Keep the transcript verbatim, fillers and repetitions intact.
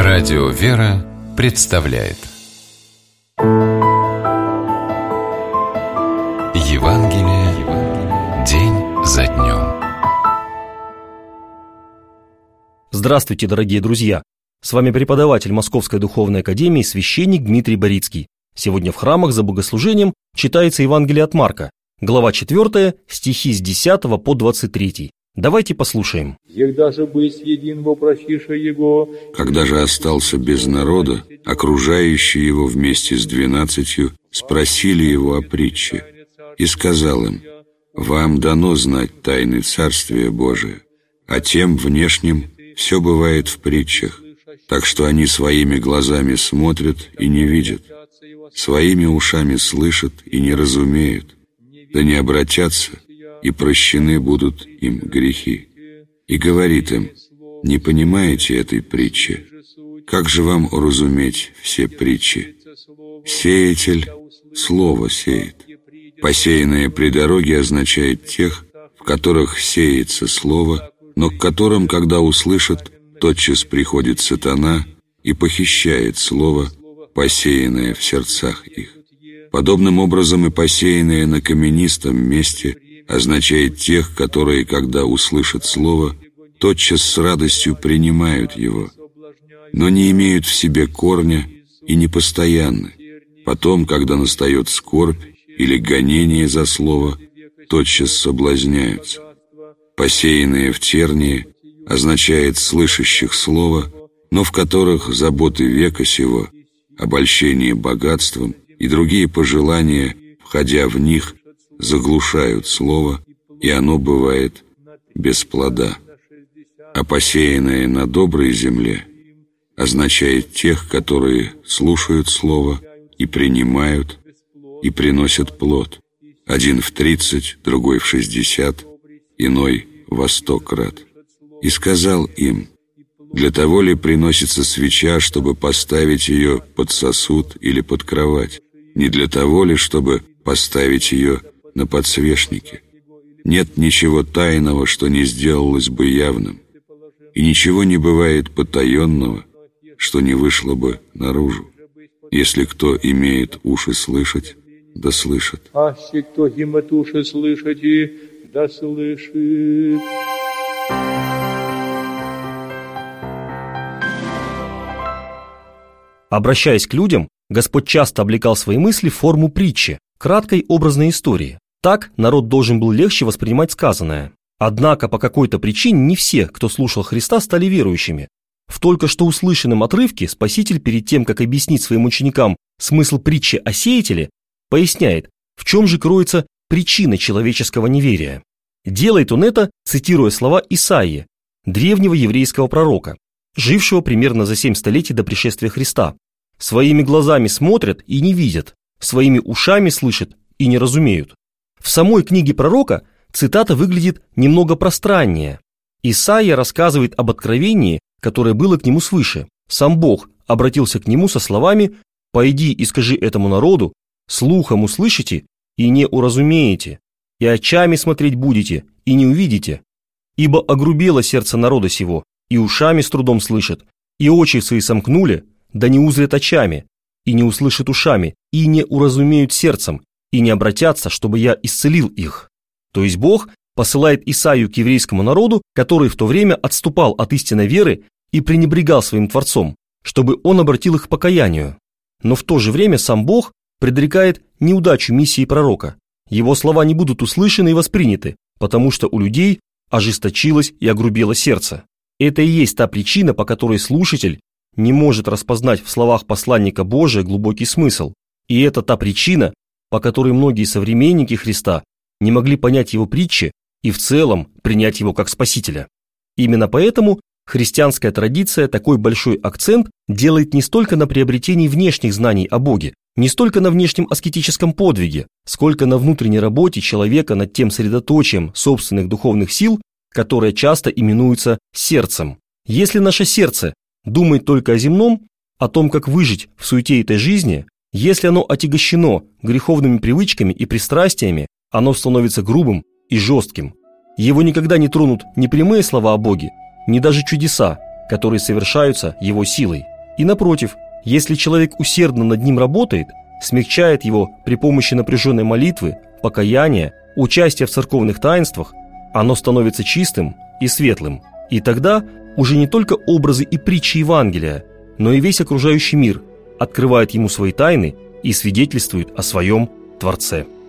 Радио «Вера» представляет Евангелие день за днем. Здравствуйте, дорогие друзья! С вами преподаватель Московской духовной академии, священник Дмитрий Борицкий. Сегодня в храмах за богослужением читается Евангелие от Марка, глава четвёртая, стихи с десятого по двадцать третий. Давайте послушаем. Когда же остался без народа, окружающие его вместе с двенадцатью спросили его о притче, и сказал им: «Вам дано знать тайны Царствия Божия, а тем внешним все бывает в притчах, так что они своими глазами смотрят и не видят, своими ушами слышат и не разумеют, да не обратятся, и прощены будут им грехи». И говорит им: «Не понимаете этой притчи? Как же вам уразуметь все притчи? Сеятель слово сеет. Посеянное при дороге означает тех, в которых сеется слово, но к которым, когда услышат, тотчас приходит сатана и похищает слово, посеянное в сердцах их. Подобным образом и посеянное на каменистом месте означает тех, которые, когда услышат слово, тотчас с радостью принимают его, но не имеют в себе корня и непостоянны. Потом, когда настает скорбь или гонение за слово, тотчас соблазняются. Посеянные в тернии означает слышащих слово, но в которых заботы века сего, обольщение богатством и другие пожелания, входя в них, заглушают слово, и оно бывает без плода. А посеянное на доброй земле означает тех, которые слушают слово и принимают, и приносят плод, один в тридцать, другой в шестьдесят, иной во сто крат. И сказал им: «Для того ли приносится свеча, чтобы поставить ее под сосуд или под кровать? Не для того ли, чтобы поставить ее на подсвечнике? Нет ничего тайного, что не сделалось бы явным, и ничего не бывает потаенного, что не вышло бы наружу. Если кто имеет уши слышать, да слышит». Аще кто имеет уши слышать, да слышит. Обращаясь к людям, Господь часто облекал свои мысли в форму притчи, краткой образной истории. Так народ должен был легче воспринимать сказанное. Однако по какой-то причине не все, кто слушал Христа, стали верующими. В только что услышанном отрывке Спаситель, перед тем, как объяснить своим ученикам смысл притчи о сеятеле, поясняет, в чем же кроется причина человеческого неверия. Делает он это, цитируя слова Исаии, древнего еврейского пророка, жившего примерно за семь столетий до пришествия Христа. «Своими глазами смотрят и не видят, своими ушами слышат и не разумеют». В самой книге пророка цитата выглядит немного пространнее. Исаия рассказывает об откровении, которое было к нему свыше. Сам Бог обратился к нему со словами: «Пойди и скажи этому народу, слухом услышите и не уразумеете, и очами смотреть будете и не увидите. Ибо огрубело сердце народа сего, и ушами с трудом слышат, и очи свои сомкнули, да не узрят очами, и не услышат ушами, и не уразумеют сердцем, и не обратятся, чтобы я исцелил их». То есть Бог посылает Исаию к еврейскому народу, который в то время отступал от истинной веры и пренебрегал своим Творцом, чтобы он обратил их к покаянию. Но в то же время сам Бог предрекает неудачу миссии пророка. Его слова не будут услышаны и восприняты, потому что у людей ожесточилось и огрубело сердце. Это и есть та причина, по которой слушатель не может распознать в словах посланника Божия глубокий смысл. И это та причина, по которой многие современники Христа не могли понять его притчи и в целом принять его как Спасителя. Именно поэтому христианская традиция такой большой акцент делает не столько на приобретении внешних знаний о Боге, не столько на внешнем аскетическом подвиге, сколько на внутренней работе человека над тем средоточием собственных духовных сил, которое часто именуется сердцем. Если наше сердце думает только о земном, о том, как выжить в суете этой жизни, если оно отягощено греховными привычками и пристрастиями, оно становится грубым и жестким. Его никогда не тронут ни прямые слова о Боге, ни даже чудеса, которые совершаются Его силой. И напротив, если человек усердно над ним работает, смягчает его при помощи напряженной молитвы, покаяния, участия в церковных таинствах, оно становится чистым и светлым. И тогда уже не только образы и притчи Евангелия, но и весь окружающий мир открывает ему свои тайны и свидетельствует о своем Творце.